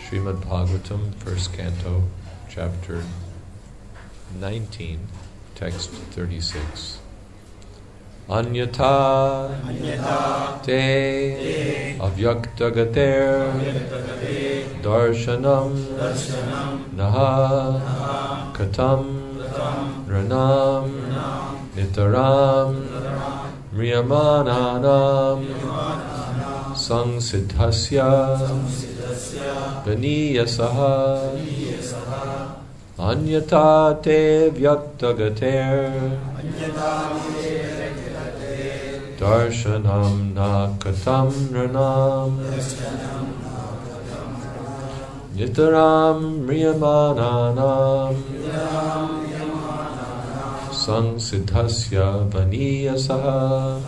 Srimad Bhagavatam, first canto, chapter 19, text 36. Anyatha te avyaktagater darshanam naha katam ranam nitaram mriyamananam sangsiddhasya vaniyasaha anyatha te vyaktagater darshanam na katam ranam nitaram mriyamananam sangsiddhasya vaniyasaha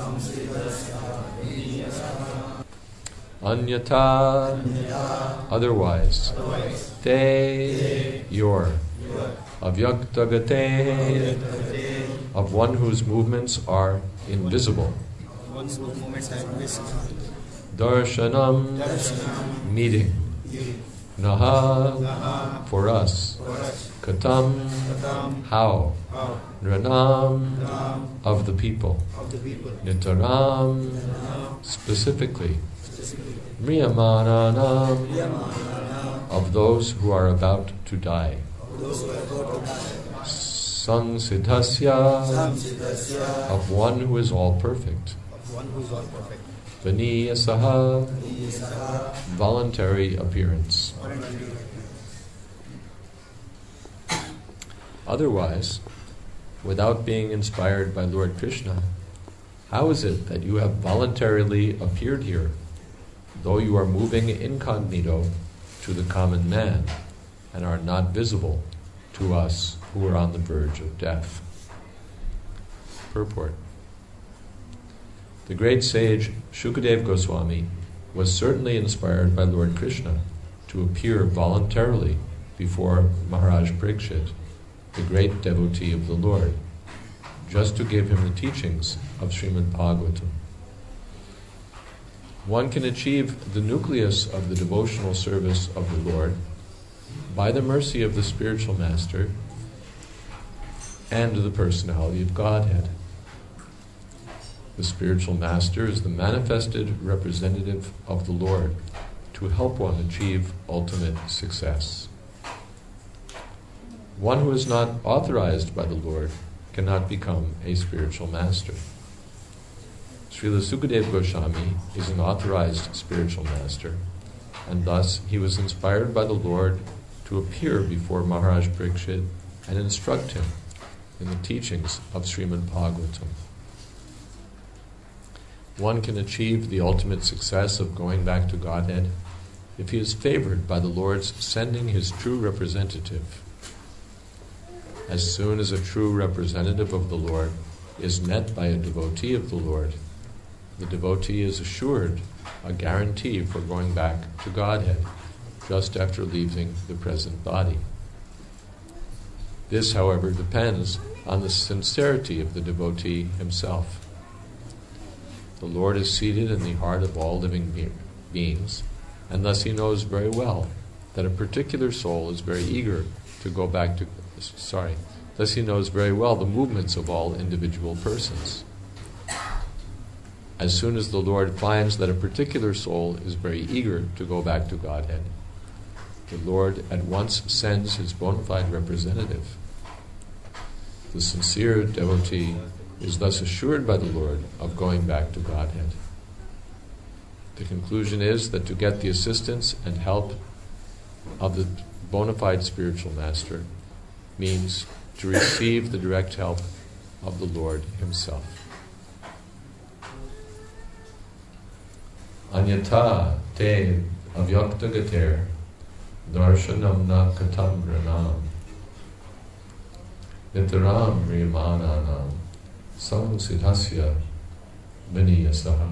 anyatha, otherwise, te, your, avyaktagate, of one whose movements are invisible, darshanam, meeting, naha, for us, katam, how, ranam, of the people, nitaram, specifically, mriyamananam, of those who are about to die, sangsiddhasya, of one who is all perfect, vaniyasaha, voluntary appearance. Otherwise, without being inspired by Lord Krishna, how is it that you have voluntarily appeared here, though you are moving incognito to the common man and are not visible to us who are on the verge of death? Purport. The great sage Shukadeva Goswami was certainly inspired by Lord Krishna to appear voluntarily before Maharaj Parikshit, the great devotee of the Lord, just to give him the teachings of Srimad Bhagavatam. One can achieve the nucleus of the devotional service of the Lord by the mercy of the spiritual master and the personality of Godhead. The spiritual master is the manifested representative of the Lord to help one achieve ultimate success. One who is not authorized by the Lord cannot become a spiritual master. Srila Sukadeva Goswami is an authorized spiritual master, and thus he was inspired by the Lord to appear before Maharaj Parikshit and instruct him in the teachings of Srimad Bhagavatam. One can achieve the ultimate success of going back to Godhead if he is favored by the Lord's sending his true representative. As soon as a true representative of the Lord is met by a devotee of the Lord, the devotee is assured a guarantee for going back to Godhead just after leaving the present body. This, however, depends on the sincerity of the devotee himself. The Lord is seated in the heart of all living beings, and thus he knows very well that a particular soul is very eager to go back to... Thus he knows very well the movements of all individual persons. As soon as the Lord finds that a particular soul is very eager to go back to Godhead, the Lord at once sends his bona fide representative. The sincere devotee is thus assured by the Lord of going back to Godhead. The conclusion is that to get the assistance and help of the bona fide spiritual master means to receive the direct help of the Lord himself. Anyatha te avyaktagater darshanam na katam ranam nitaram mriyamananam sangsiddhasya vaniyasaha.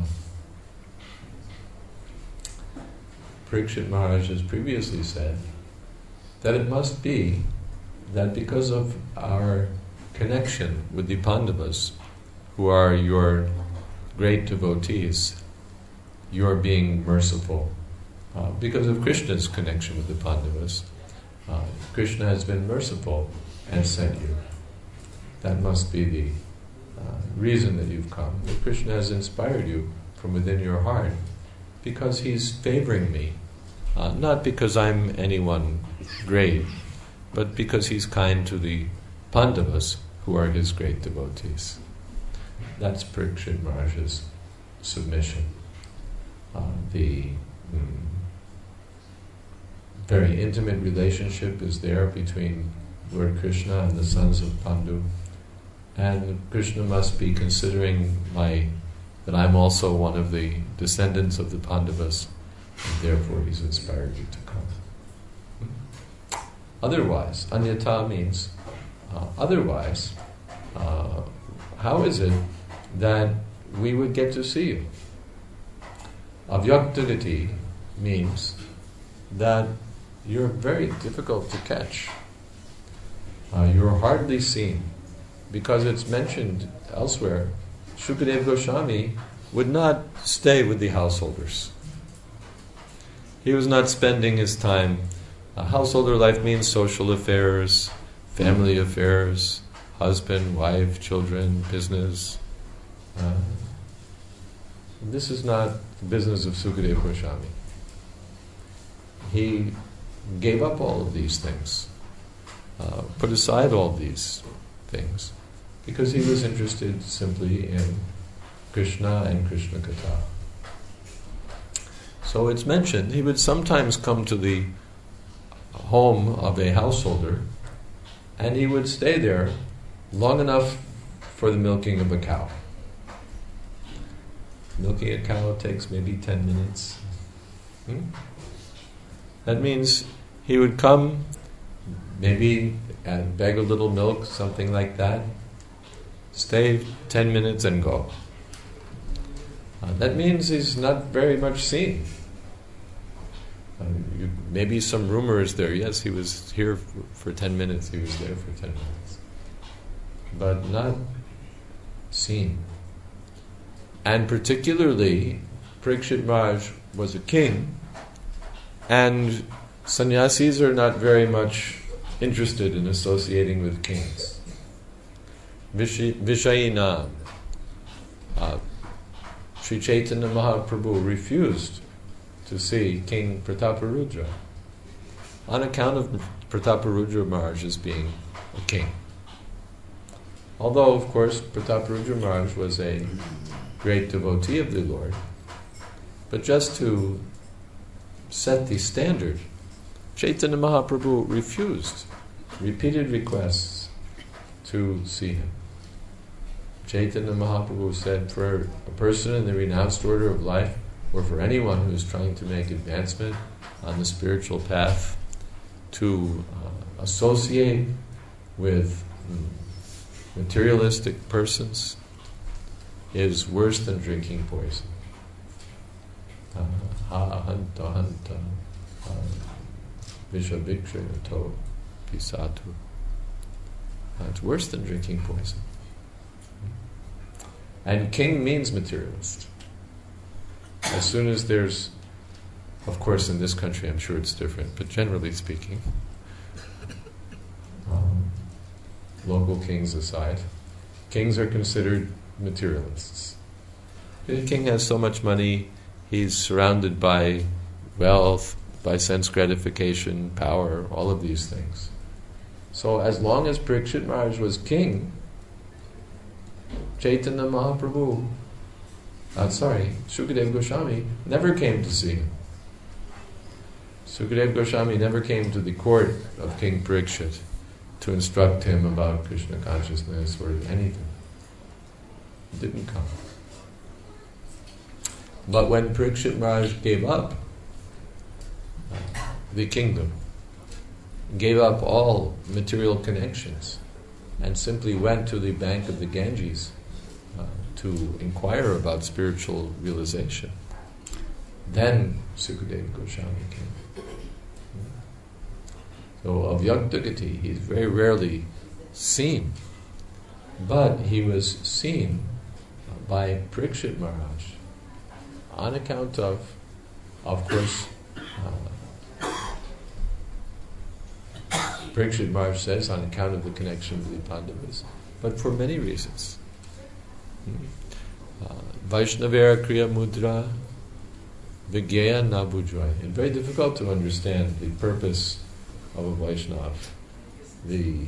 Parikshit Maharaj has previously said that it must be that because of our connection with the Pandavas, who are your great devotees, you are being merciful because of Krishna's connection with the Pandavas. Krishna has been merciful and sent you. That must be the reason that you've come. That Krishna has inspired you from within your heart because he's favoring me. Not because I'm anyone great, but because he's kind to the Pandavas, who are his great devotees. That's Parikshit Maharaj's submission. The very intimate relationship is there between Lord Krishna and the sons of Pandu. And Krishna must be considering that I'm also one of the descendants of the Pandavas, and therefore he's inspired you to come. Otherwise, anyata means otherwise, how is it that we would get to see you? Avyaktagati means that you're very difficult to catch. You're hardly seen, because it's mentioned elsewhere, Shukadeva Goswami would not stay with the householders. He was not spending his time. Householder life means social affairs, family affairs, husband, wife, children, business. This is not the business of Sukadeva Goswami. He gave up all of these things, put aside all these things, because he was interested simply in Krishna and Krishna Katha. So it's mentioned, he would sometimes come to the home of a householder, and he would stay there long enough for the milking of a cow. Milking a cow takes maybe 10 minutes. That means he would come, maybe and beg a little milk, something like that, stay 10 minutes and go. That means he's not very much seen. Maybe some rumor is there, yes, he was here for 10 minutes, he was there for 10 minutes. But not seen. And particularly, Parikshit Maharaj was a king, and sannyasis are not very much interested in associating with kings. Vishayina, Sri Chaitanya Mahaprabhu refused to see King Prataparudra on account of Prataparudra Maharaj as being a king. Although, of course, Prataparudra Maharaj was a great devotee of the Lord, but just to set the standard, Chaitanya Mahaprabhu refused repeated requests to see him. Chaitanya Mahaprabhu said, for a person in the renounced order of life, or for anyone who is trying to make advancement on the spiritual path, to associate with materialistic persons is worse than drinking poison. Hanta hanta vishabhikshayato pisatu. It's worse than drinking poison. And king means materialist. As soon as there's, of course in this country I'm sure it's different, but generally speaking, local kings aside, kings are considered materialists. The king has so much money, he's surrounded by wealth, by sense gratification, power, all of these things. So as long as Parikshit Maharaj was king, Chaitanya Mahaprabhu, Sukadeva Goswami never came to see him. Sukadeva Goswami never came to the court of King Parikshit to instruct him about Krishna consciousness or anything. He didn't come. But when Parikshit Maharaj gave up the kingdom, gave up all material connections, and simply went to the bank of the Ganges to inquire about spiritual realization, then Sukadeva Goswami came. So Avyaktagati, he's very rarely seen, but he was seen by Parikshit Maharaj on account of course, Parikshit Maharaj says, on account of the connection with the Pandavas, but for many reasons. Vaishnavera Kriya Mudra Vigya Nabujvai. It's very difficult to understand the purpose of a Vaishnava, the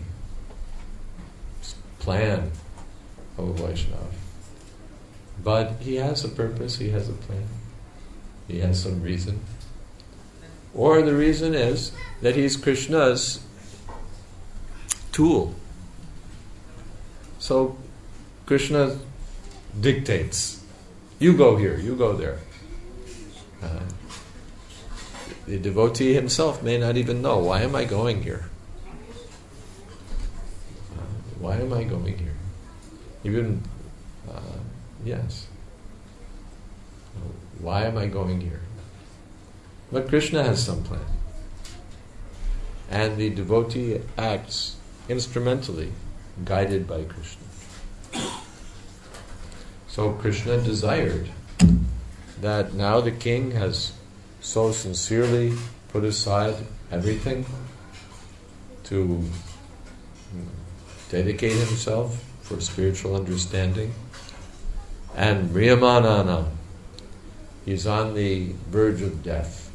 plan of a Vaishnava. But he has a purpose, he has a plan, he has some reason. Or the reason is that he's Krishna's tool. So Krishna dictates, you go here, you go there. The devotee himself may not even know, why am I going here? Why am I going here? Even, yes. Why am I going here? But Krishna has some plan. And the devotee acts instrumentally, guided by Krishna. So Krishna desired that now the king has so sincerely put aside everything to dedicate himself for spiritual understanding. And Riyamanana, he's on the verge of death.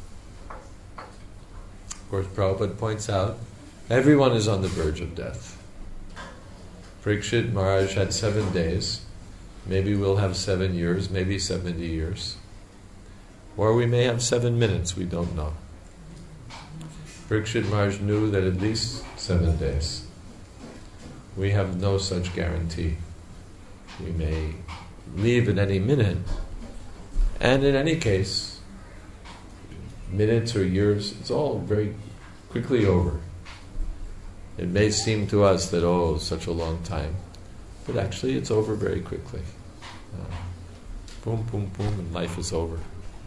Of course, Prabhupada points out, everyone is on the verge of death. Parikshit Maharaj had 7 days. Maybe we'll have 7 years, maybe 70 years. Or we may have 7 minutes, we don't know. Parikshit Maharaj knew that at least 7 days. We have no such guarantee. We may leave at any minute, and in any case, minutes or years, it's all very quickly over. It may seem to us that, oh, such a long time, but actually it's over very quickly. Boom, boom, boom, and life is over.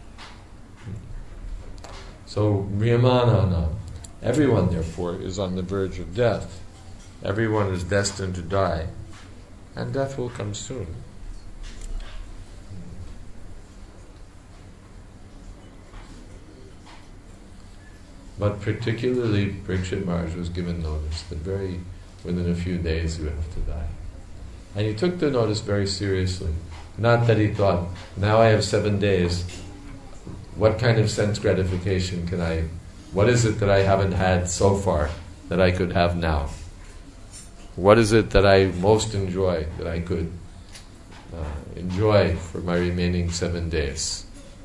So, Riyamanana, everyone therefore is on the verge of death. Everyone is destined to die, and death will come soon. But particularly, Parikshit Maharaj was given notice that within a few days he would have to die. And he took the notice very seriously. Not that he thought, now I have 7 days, what kind of sense gratification what is it that I haven't had so far that I could have now? What is it that I most enjoy, that I could enjoy for my remaining 7 days?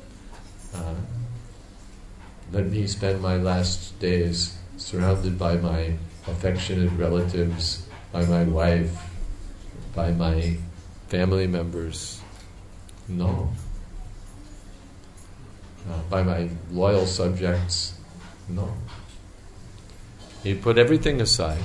Let me spend my last days surrounded by my affectionate relatives, by my wife, by my family members. No. By my loyal subjects. No. He put everything aside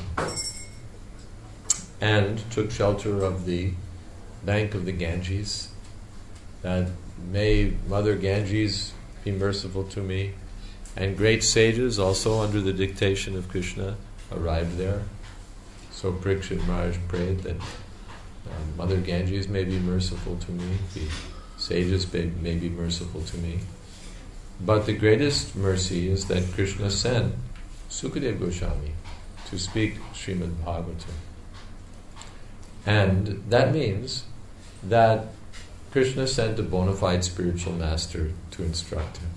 and took shelter of the bank of the Ganges, that may Mother Ganges be merciful to me. And great sages, also under the dictation of Krishna, arrived there. So Parikshit Maharaj prayed that Mother Ganges may be merciful to me, the sages may be merciful to me. But the greatest mercy is that Krishna sent Sukadeva Goswami to speak Srimad Bhagavatam. And that means that Krishna sent a bona fide spiritual master to instruct him.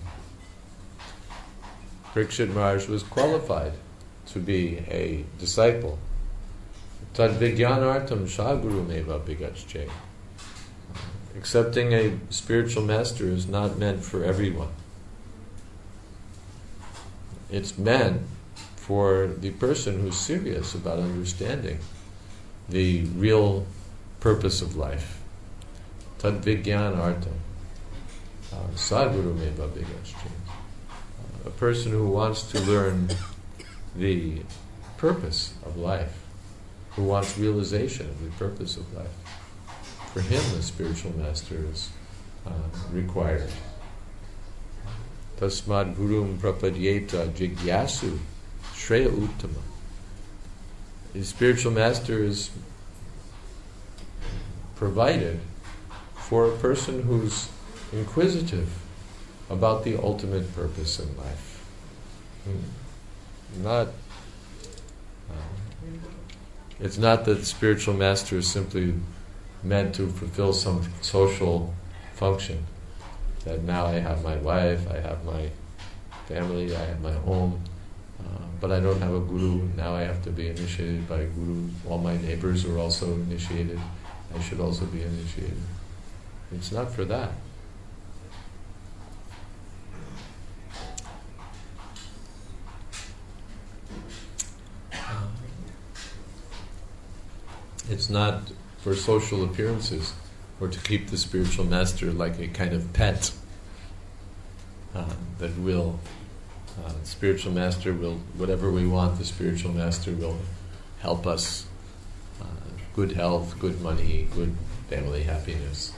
Parikshit Maharaj was qualified to be a disciple. Tad vijnanartam shaguru meva bigachche. Accepting a spiritual master is not meant for everyone. It's meant for the person who's serious about understanding the real purpose of life. Tad vijnanartam shaguru meva bigachche. A person who wants to learn the purpose of life, who wants realization of the purpose of life. For him, the spiritual master is required. Tasmad gurum prapadyeta jigyasu shreya uttama. The spiritual master is provided for a person who's inquisitive about the ultimate purpose in life. It's not that the spiritual master is simply meant to fulfill some social function. That now I have my wife, I have my family, I have my home, but I don't have a guru. Now I have to be initiated by a guru. All my neighbors are also initiated. I should also be initiated. It's not for that. It's not for social appearances or to keep the spiritual master like a kind of pet that will, spiritual master will, whatever we want, the spiritual master will help us. Good health, good money, good family happiness.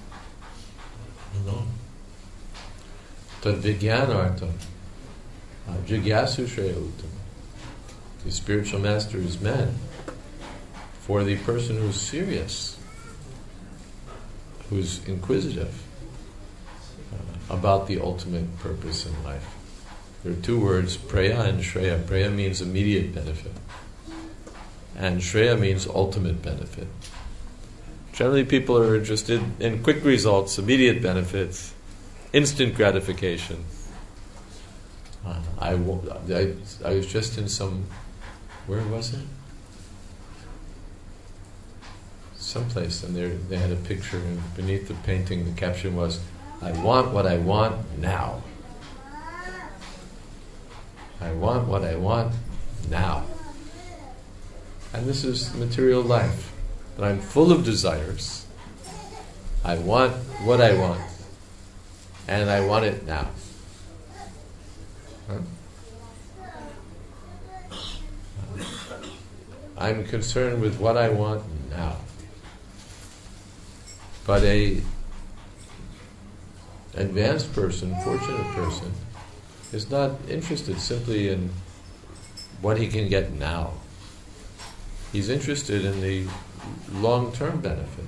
Tad vijnanartam, jigyasu shreya uttam. The spiritual master is meant for the person who's serious, who's inquisitive about the ultimate purpose in life. There are two words, preya and shreya. Preya means immediate benefit, and shreya means ultimate benefit. Generally people are interested in quick results, immediate benefits, instant gratification. I was just in where was it? Someplace, and they had a picture, and beneath the painting the caption was, "I want what I want now. I want what I want now." And this is material life. That I'm full of desires. I want what I want. And I want it now. I'm concerned with what I want now. But a advanced person, fortunate person, is not interested simply in what he can get now. He's interested in the long-term benefit.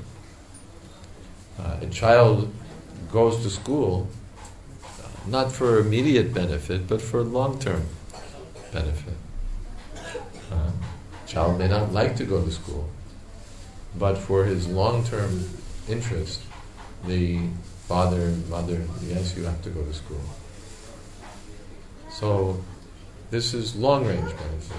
A child goes to school not for immediate benefit, but for long-term benefit. Child may not like to go to school, but for his long-term interest, the father and mother, yes, you have to go to school. So this is long-range benefit.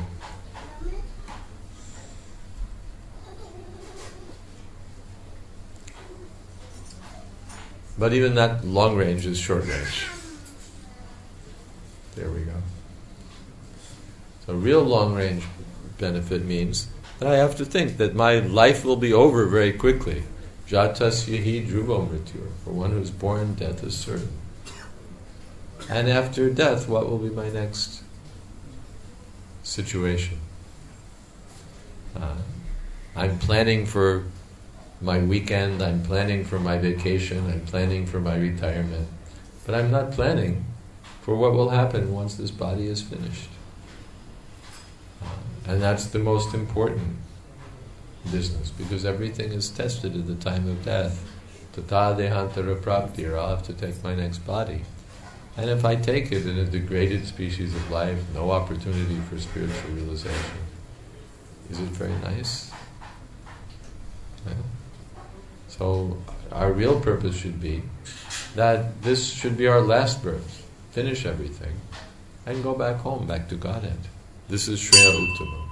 But even that long range is short range. There we go. So real long range benefit means that I have to think that my life will be over very quickly. Jatasya hi dhruvo mrityur. For one who is born, death is certain. And after death, what will be my next situation? I'm planning for my weekend, I'm planning for my vacation, I'm planning for my retirement. But I'm not planning for what will happen once this body is finished. And that's the most important business, because everything is tested at the time of death. Tata dehantara prapti, or I'll have to take my next body. And if I take it in a degraded species of life, no opportunity for spiritual realization, is it very nice? Yeah. So our real purpose should be that this should be our last birth, finish everything, and go back home, back to Godhead. This is Shreya Uttamam.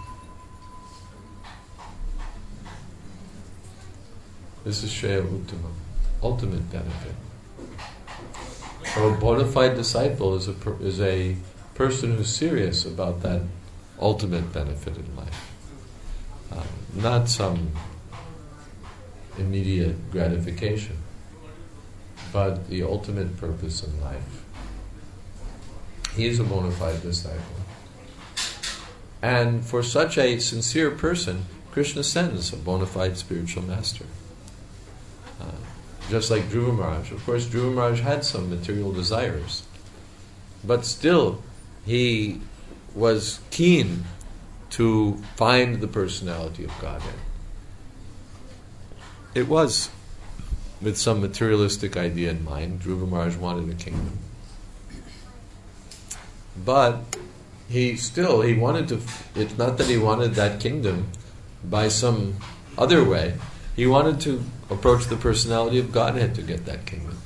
This is Shreya Uttamam, ultimate benefit. So a bona fide disciple is a person who's serious about that ultimate benefit in life. Not some immediate gratification, but the ultimate purpose in life. He is a bona fide disciple. And for such a sincere person, Krishna sends a bona fide spiritual master. Just like Dhruva Maharaj. Of course, Dhruva Maharaj had some material desires, but still he was keen to find the personality of Godhead. It was with some materialistic idea in mind. Dhruva Maharaj wanted a kingdom. But he wanted to, it's not that he wanted that kingdom by some other way. He wanted to approach the personality of Godhead to get that kingdom.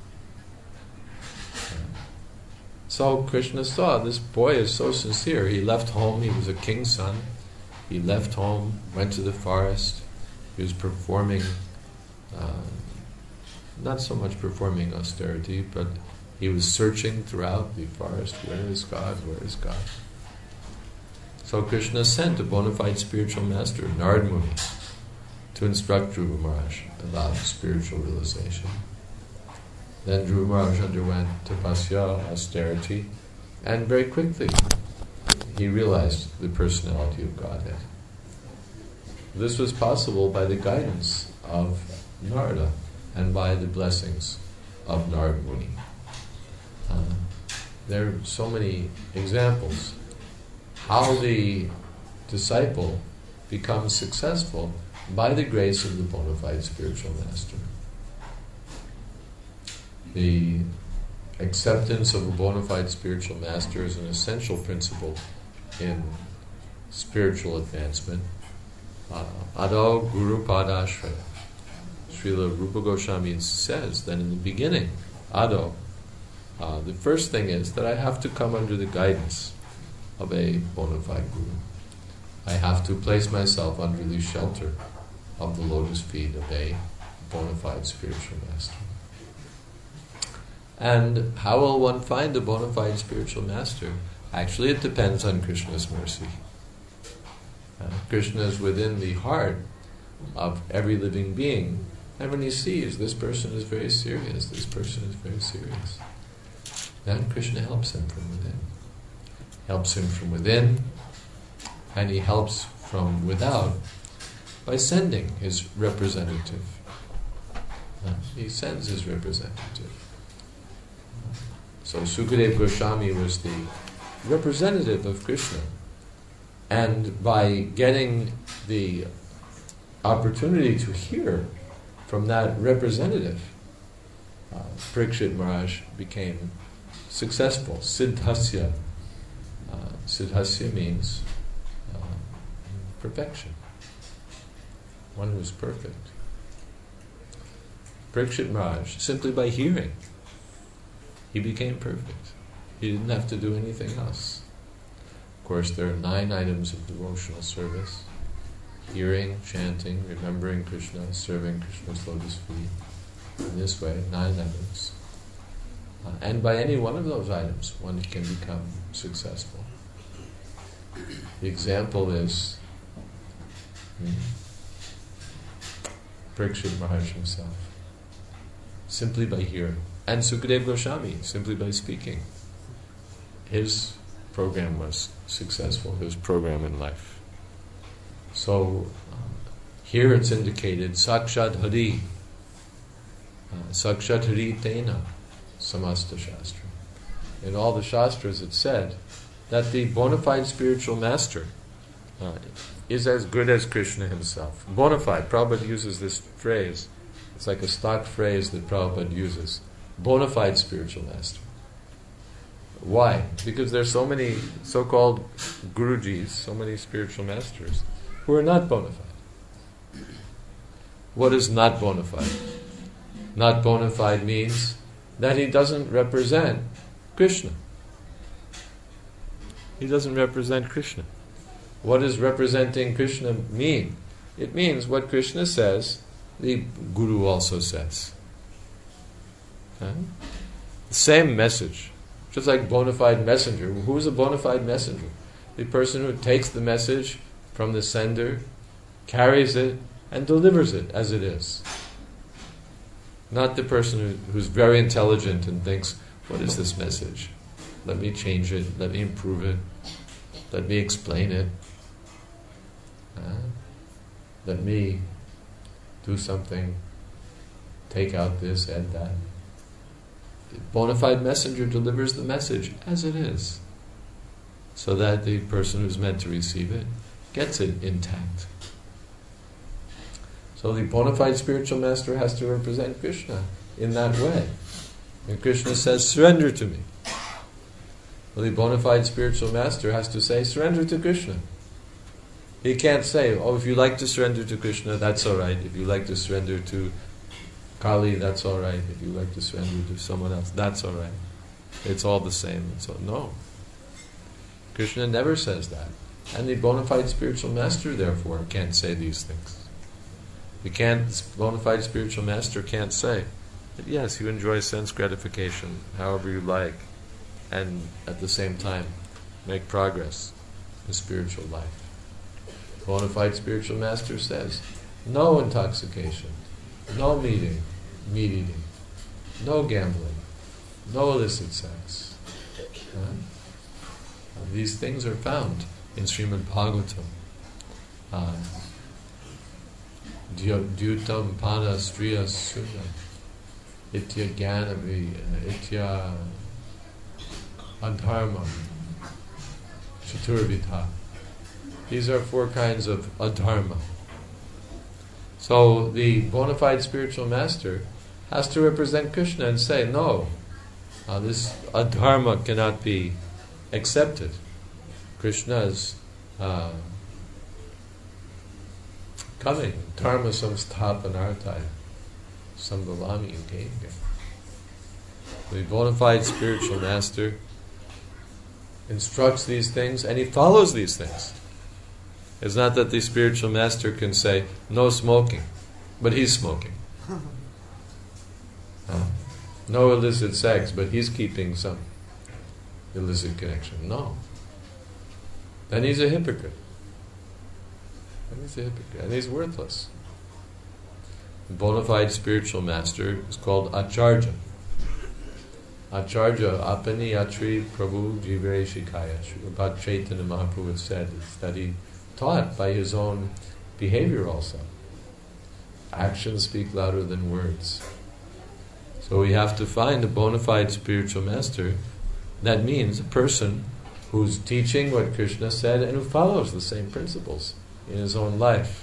So Krishna saw this boy is so sincere. He left home, he was a king's son. He left home, went to the forest. He was performing, not so much performing austerity, but he was searching throughout the forest. Where is God? Where is God? So Krishna sent a bona fide spiritual master, Narad Muni, to instruct Dhruva Maharaj about spiritual realization. Then Dhruva Maharaj underwent tapasya, austerity, and very quickly he realized the personality of Godhead. This was possible by the guidance of Narada and by the blessings of Narad Muni. There are so many examples how the disciple becomes successful by the grace of the bona fide spiritual master. The acceptance of a bona fide spiritual master is an essential principle in spiritual advancement. Ado Guru Padashraya. Srila Rupa Goswami says that in the beginning, Ado, the first thing is that I have to come under the guidance of a bona fide guru. I have to place myself under the shelter of the lotus feet of a bona fide spiritual master. And how will one find a bona fide spiritual master? Actually, it depends on Krishna's mercy. Krishna is within the heart of every living being, and when he sees this person is very serious, this person is very serious, then Krishna helps him from within. Helps him from within, and he helps from without by sending his representative. He sends his representative. So Sukadeva Goswami was the representative of Krishna, and by getting the opportunity to hear from that representative, Parikshit Maharaj became successful. Siddhasya. Siddhasya means perfection. One who is perfect. Parikshit Maharaj, simply by hearing, he became perfect. He didn't have to do anything else. Of course, there are 9 items of devotional service: hearing, chanting, remembering Krishna, serving Krishna's lotus feet. In this way, 9 items. And by any one of those items, one can become successful. The example is Parikshit Maharaj himself, simply by hearing, and Sukadeva Goswami, simply by speaking. His program was successful, his program in life. So here it's indicated Sakshat Hari, Sakshat Hari Tena Samasta Shastra. In all the Shastras it's said that the bona fide spiritual master is as good as Krishna himself. Bona fide, Prabhupada uses this phrase. It's like a stock phrase that Prabhupada uses. Bona fide spiritual master. Why? Because there's so many so-called Gurujis, so many spiritual masters, who are not bona fide. What is not bona fide? Not bona fide means that he doesn't represent Krishna. He doesn't represent Krishna. What does representing Krishna mean? It means what Krishna says, the Guru also says. The same message. Just like bona fide messenger. Who is a bona fide messenger? The person who takes the message from the sender, carries it, and delivers it as it is. Not the person who's very intelligent and thinks, what is this message? Let me change it, let me improve it, let me explain it. Let me do something, take out this, add that. The bona fide messenger delivers the message as it is, so that the person who's meant to receive it gets it intact. So the bona fide spiritual master has to represent Krishna in that way. And Krishna says, surrender to me. Well, the bona fide spiritual master has to say, surrender to Krishna. He can't say, oh, if you like to surrender to Krishna, that's all right. If you like to surrender to Kali, that's all right. If you like to surrender to someone else, that's all right. It's all the same. So no. Krishna never says that. And the bona fide spiritual master, therefore, can't say these things. The bona fide spiritual master can't say that, yes, you enjoy sense gratification however you like, and at the same time make progress in spiritual life. Bona fide spiritual master says, no intoxication, no meat eating, no gambling, no illicit sex. These things are found in Srimad Bhagavatam. Dyutam pana striya suna itya gyanavi itya adharma chaturvita. These are 4 kinds of adharma. So the bona fide spiritual master has to represent Krishna and say, no, this adharma cannot be accepted. Krishna's coming, dharma samsthapanarthaya, sambhavami yukenge. The bona fide spiritual master instructs these things and he follows these things. It's not that the spiritual master can say, no smoking, but he's smoking. No illicit sex, but he's keeping some illicit connection. No. Then he's a hypocrite. And he's worthless. The bona fide spiritual master is called Acharya. Acharya, apani atri prabhu jivere shikaya. Srila Chaitanya Mahaprabhu said that he taught by his own behavior also. Actions speak louder than words. So we have to find a bona fide spiritual master. That means a person who's teaching what Krishna said and who follows the same principles in his own life.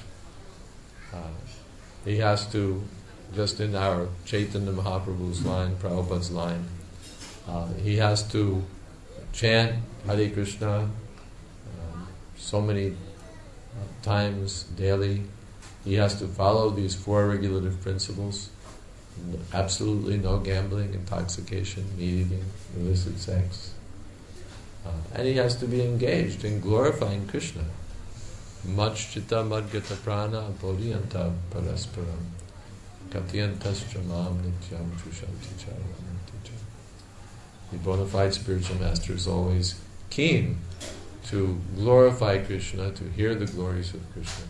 He has to, just in our Chaitanya Mahaprabhu's line, Prabhupada's line, he has to chant Hare Krishna so many times daily. He has to follow these 4 regulative principles. Absolutely no gambling, intoxication, meat eating, illicit sex. And he has to be engaged in glorifying Krishna. Madchita madgata prana bodhiyanta parasparam katyantascha mam nityam chushanti charananti. The bona fide spiritual master is always keen to glorify Krishna, to hear the glories of Krishna.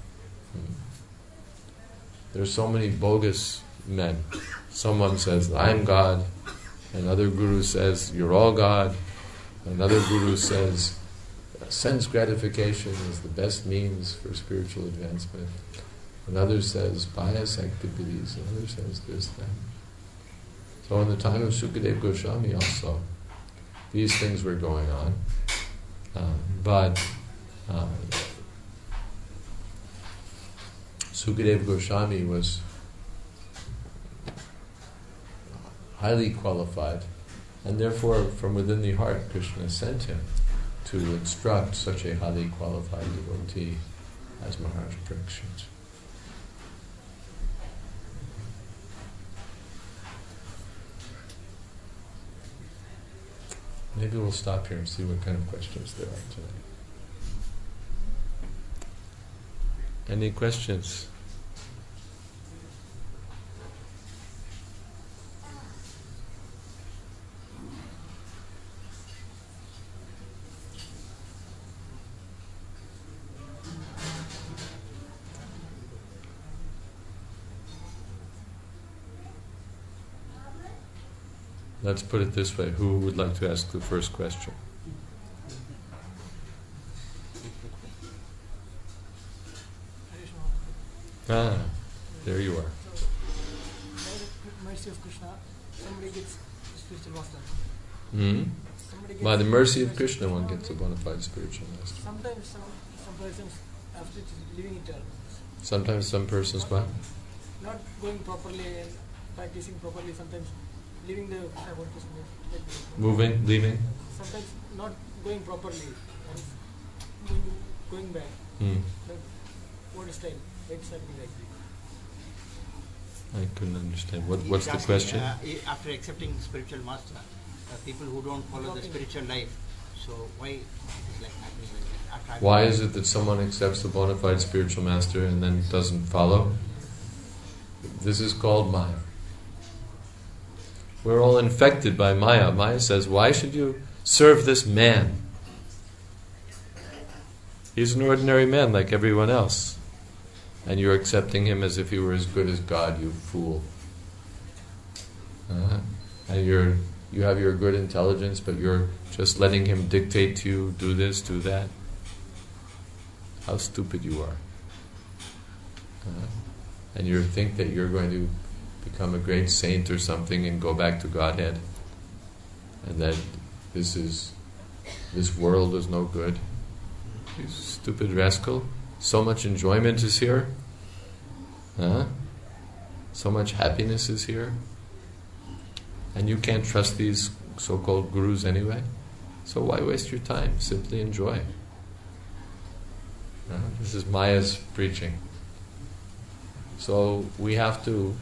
There are so many bogus men. Someone says, I'm God. Another guru says, you're all God. Another guru says, sense gratification is the best means for spiritual advancement. Another says, pious activities. Another says this, that. So in the time of Sukadeva Goswami also, these things were going on. But Sukadeva Goswami was highly qualified, and therefore from within the heart Krishna sent him to instruct such a highly qualified devotee as Maharaj Parikshit. Maybe we'll stop here and see what kind of questions there are today. Any questions? Let's put it this way. Who would like to ask the first question? There you are. Mercy of Krishna, somebody gets spiritual master. By the mercy of Krishna, one gets a bona fide spiritual master. Sometimes some persons after living it, sometimes some persons what? Not going properly and practicing properly, sometimes leaving the moving, leaving? sometimes not going properly and going back. Like, what is time? It's happening like this. I couldn't understand. What's the Exactly. question? After accepting spiritual master, people who don't follow the spiritual life, so why it is like happening like that? After Why is it that someone accepts the bona fide spiritual master and then doesn't follow? This is called Maya. We're all infected by Maya. Maya says, why should you serve this man? He's an ordinary man like everyone else. And you're accepting him as if he were as good as God, you fool. And you have your good intelligence, but you're just letting him dictate to you, do this, do that. How stupid you are. And you think that you're going to become a great saint or something and go back to Godhead. And that this world is no good. You stupid rascal. So much enjoyment is here. So much happiness is here. And you can't trust these so-called gurus anyway. So why waste your time? Simply enjoy. This is Maya's preaching. So we have to,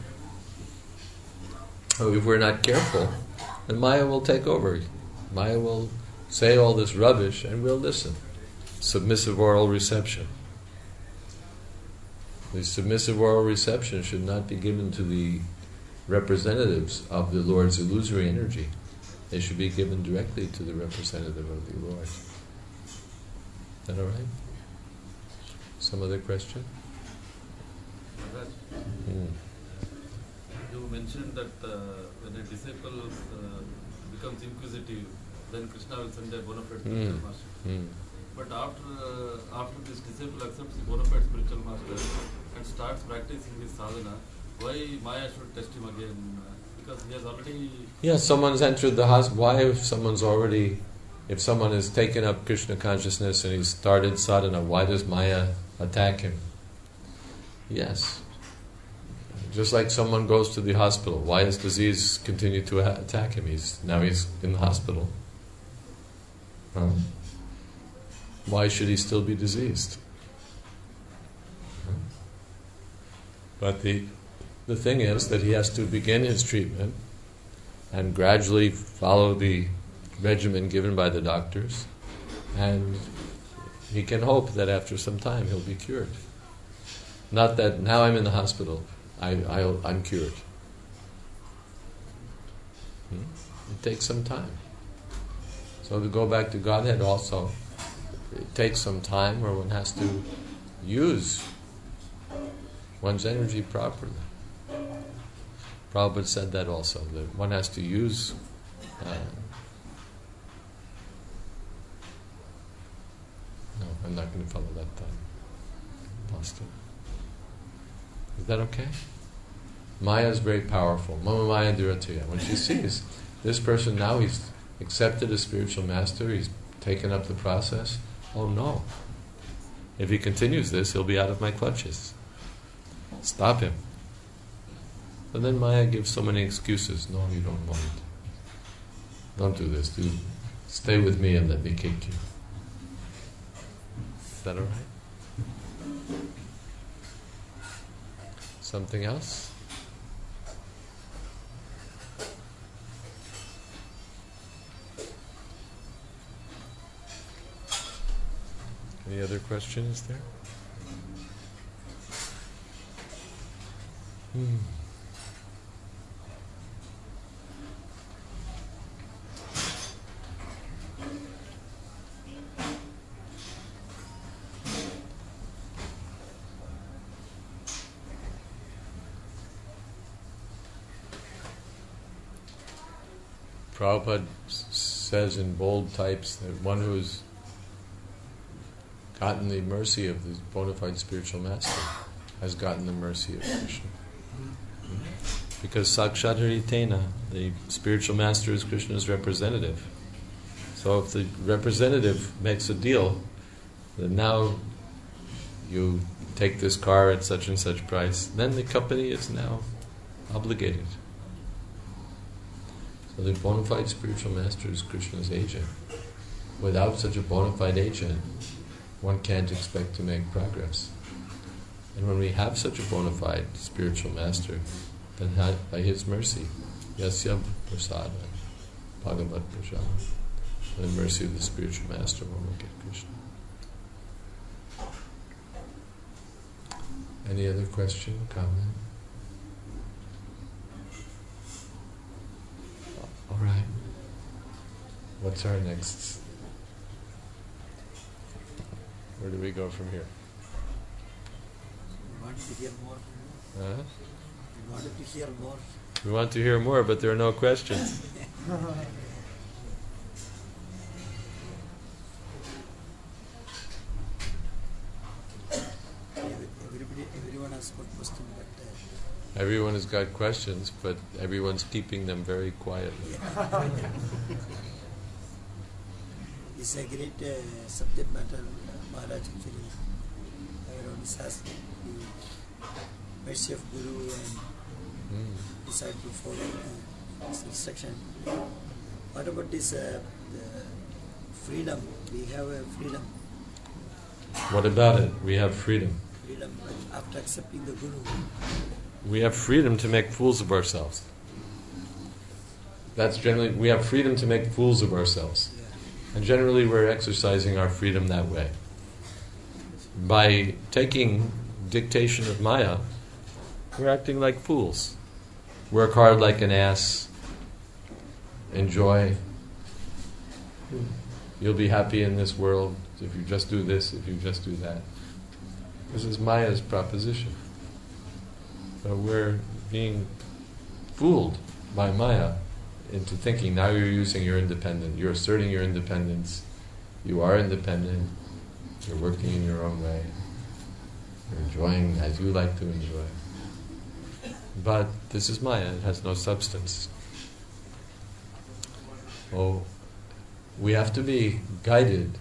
if we're not careful, then Maya will take over. Maya will say all this rubbish and we'll listen. Submissive oral reception. The submissive oral reception should not be given to the representatives of the Lord's illusory energy. They should be given directly to the representative of the Lord. Is that all right? Some other question? You mentioned that when a disciple becomes inquisitive, then Krishna will send a bona fide spiritual master. But after this disciple accepts the bona fide spiritual master and starts practicing this sadhana, why Maya should test him again? Because he has already... Yeah, someone's entered the hospital. Why if someone has taken up Krishna consciousness and he's started sadhana, why does Maya attack him? Yes. Just like someone goes to the hospital, why does disease continue to attack him? He's in the hospital. Why should he still be diseased? But the thing is that he has to begin his treatment and gradually follow the regimen given by the doctors, and he can hope that after some time he'll be cured. Not that now I'm in the hospital, I'm cured. It takes some time. So to go back to Godhead also, it takes some time where one has to use one's energy properly. Prabhupada said that also, that one has to use no, I'm not going to follow that thought. Lost it. Is that okay? Maya is very powerful. Mama Maya Duratya. When she sees this person now, he's accepted a spiritual master, he's taken up the process. Oh no. If he continues this, he'll be out of my clutches. Stop him. And then Maya gives so many excuses. No, you don't want it. Don't do this. Stay with me and let me kick you. Is that all right? Something else? Any other questions there? Prabhupada says in bold types that one who's gotten the mercy of the bona fide spiritual master has gotten the mercy of Krishna. Because Sakshat Haritena, the spiritual master, is Krishna's representative. So if the representative makes a deal that now you take this car at such and such price, then the company is now obligated. Well, the bona fide spiritual master is Krishna's agent. Without such a bona fide agent, one can't expect to make progress. And when we have such a bona fide spiritual master, then by his mercy, Yasya Prasada, Bhagavat Prasada, by the mercy of the spiritual master, one will get Krishna. Any other question, comment? All right. What's our next? Where do we go from here? We wanted to hear more. Huh? We wanted to hear more. We want to hear more, but there are no questions. Everyone has got question, but Everyone has got questions, but everyone's keeping them very quietly. it's a great subject matter. Maharaj actually everyone is asking the mercy of Guru and decide to follow his instruction. What about this the freedom? We have a freedom. What about it? We have freedom. Freedom after accepting the Guru. We have freedom to make fools of ourselves. That's generally, we have freedom to make fools of ourselves. Yeah. And generally we're exercising our freedom that way. By taking dictation of Maya, we're acting like fools. Work hard like an ass. Enjoy. You'll be happy in this world if you just do this, if you just do that. This is Maya's proposition. So we're being fooled by Maya into thinking now you're using your independence, you're asserting your independence, you are independent, you're working in your own way, you're enjoying as you like to enjoy. But this is Maya, it has no substance. Oh, we have to be guided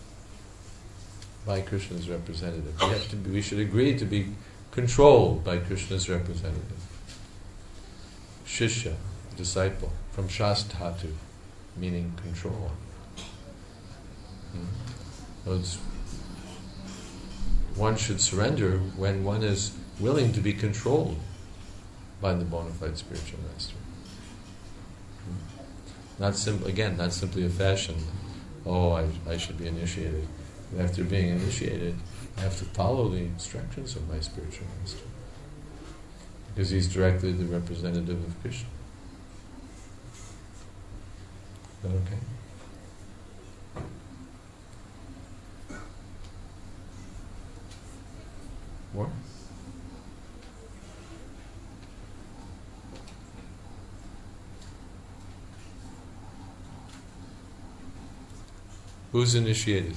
by Krishna's representative. We should agree to be controlled by Krishna's representative. Shishya, disciple, from Shastatu, meaning control. One should surrender when one is willing to be controlled by the bona fide spiritual master. Not simply a fashion. Oh, I should be initiated. And after being initiated, I have to follow the instructions of my spiritual master, because he's directly the representative of Krishna. Is that okay? More? Who's initiated?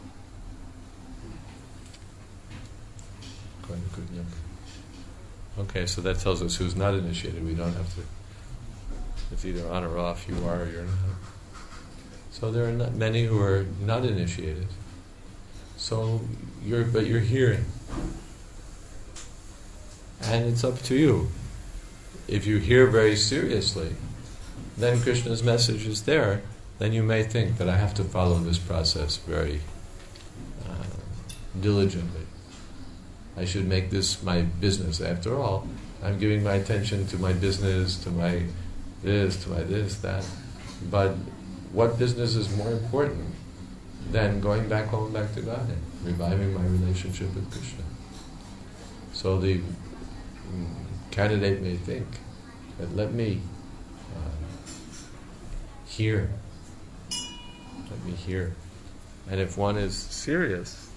Quite a good number. Okay, so that tells us who's not initiated. We don't have to. It's either on or off. You are or you're not. So there are not many who are not initiated. So you're hearing, and it's up to you. If you hear very seriously, then Krishna's message is there. Then you may think that I have to follow this process very diligently. I should make this my business. After all, I'm giving my attention to my business, to my this, that. But what business is more important than going back home, back to Godhead, reviving my relationship with Krishna? So the candidate may think that let me hear. Let me hear. And if one is serious,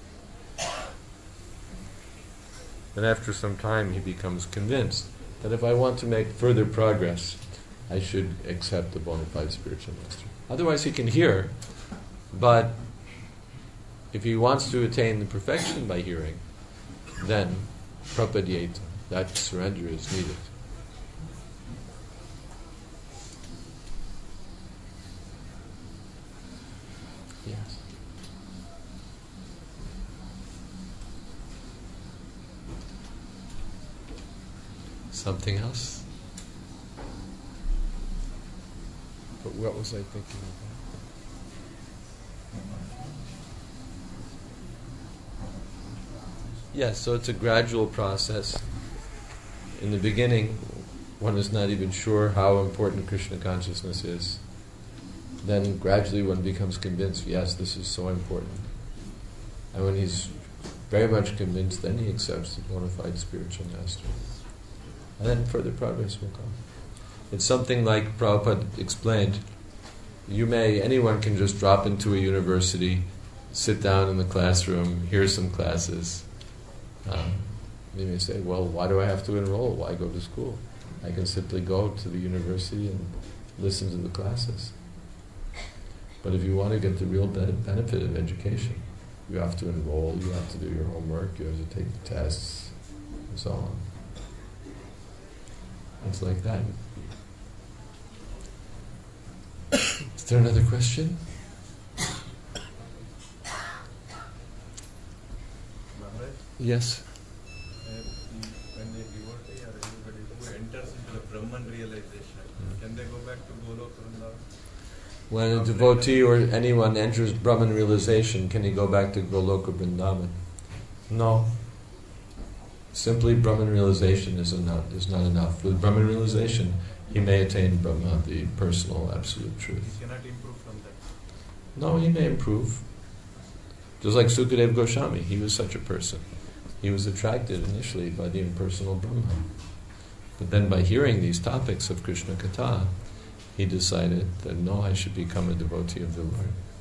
then after some time he becomes convinced that if I want to make further progress, I should accept the bona fide spiritual master. Otherwise he can hear, but if he wants to attain the perfection by hearing, then prapadyeta, that surrender is needed. Yes. Something else? what was I thinking about? Yes, so it's a gradual process. In the beginning, one is not even sure how important Krishna consciousness is. Then gradually one becomes convinced, yes, this is so important. And when he's very much convinced, then he accepts the bona fide spiritual master. And then further progress will come. It's something like Prabhupada explained. Anyone can just drop into a university, sit down in the classroom, hear some classes. You may say, well, why do I have to enroll? Why go to school? I can simply go to the university and listen to the classes. But if you want to get the real benefit of education, you have to enroll, you have to do your homework, you have to take the tests, and so on. It's like that. Is there another question? Maharaj? Yes. When a devotee or anybody who enters into the Brahman realization, can they go back to Goloka Vrindavan? When a devotee or anyone enters Brahman realization, can he go back to Goloka Vrindavan? No. Simply Brahman realization is not enough. With Brahman realization, he may attain Brahma, the personal absolute truth. He cannot improve from that. No, he may improve. Just like Sukadeva Goswami, he was such a person. He was attracted initially by the impersonal Brahma. But then by hearing these topics of Krishna Katha, he decided that no, I should become a devotee of the Lord.